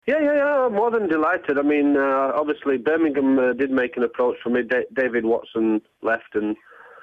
Yeah. I'm more than delighted. I mean, obviously Birmingham did make an approach for me. David Watson left, and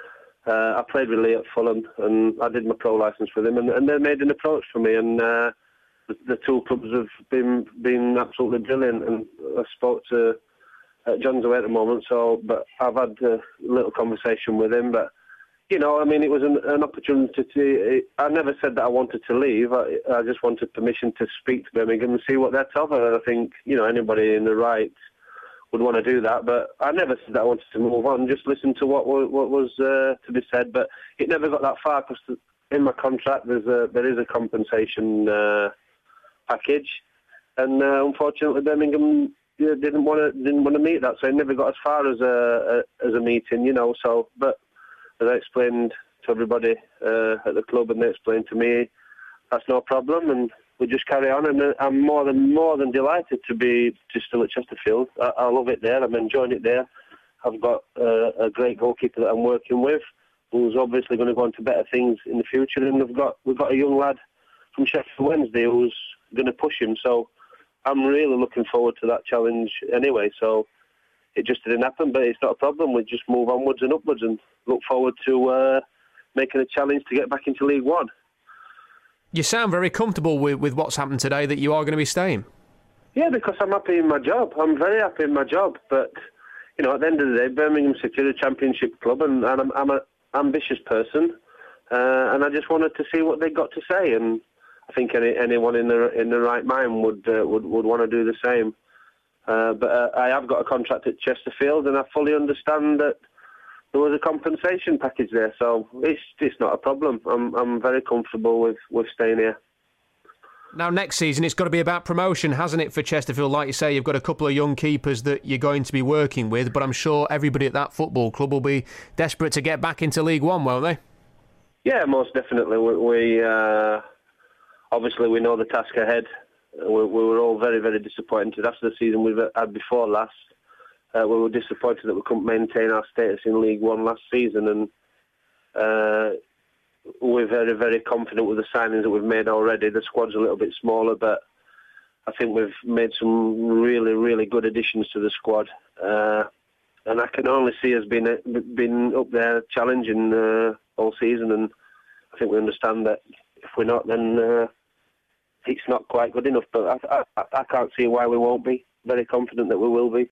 I played with Lee at Fulham, and I did my pro licence with him, and they made an approach for me, and the two clubs have been absolutely brilliant. And I spoke to John's away at the moment, but I've had a little conversation with him, but. You know, I mean, it was an opportunity to... I never said that I wanted to leave. I just wanted permission to speak to Birmingham and see what they'd offer. And I think, you know, anybody in the right would want to do that. But I never said that I wanted to move on. Just listen to what was to be said. But it never got that far because in my contract there is a compensation package. And unfortunately, Birmingham didn't want to meet that. So it never got as far as a meeting, you know. So, but... As I explained to everybody at the club, and they explained to me, that's no problem, and we just carry on. And I'm more than delighted to be still at Chesterfield. I love it there. I'm enjoying it there. I've got a great goalkeeper that I'm working with, who's obviously going to go on to better things in the future. And we've got a young lad from Sheffield Wednesday who's going to push him. So I'm really looking forward to that challenge anyway. So. It just didn't happen, but it's not a problem. We just move onwards and upwards and look forward to making a challenge to get back into League One. You sound very comfortable with what's happened today, that you are going to be staying. Yeah, because I'm happy in my job. I'm very happy in my job. But, you know, at the end of the day, Birmingham City are a championship club, and I'm an ambitious person, and I just wanted to see what they got to say. And I think anyone in the right mind would want to do the same. But I have got a contract at Chesterfield, and I fully understand that there was a compensation package there, so it's not a problem. I'm very comfortable with staying here. Now, next season, it's got to be about promotion, hasn't it, for Chesterfield? Like you say, you've got a couple of young keepers that you're going to be working with, but I'm sure everybody at that football club will be desperate to get back into League One, won't they? Yeah, most definitely. We obviously we know the task ahead. We were all very, very disappointed after the season we've had before last. We were disappointed that we couldn't maintain our status in League One last season, and we're very, very confident with the signings that we've made already. The squad's a little bit smaller, but I think we've made some really, really good additions to the squad. And I can only see us being up there challenging all season, and I think we understand that if we're not, then... it's not quite good enough, but I can't see why we won't be. Very confident that we will be.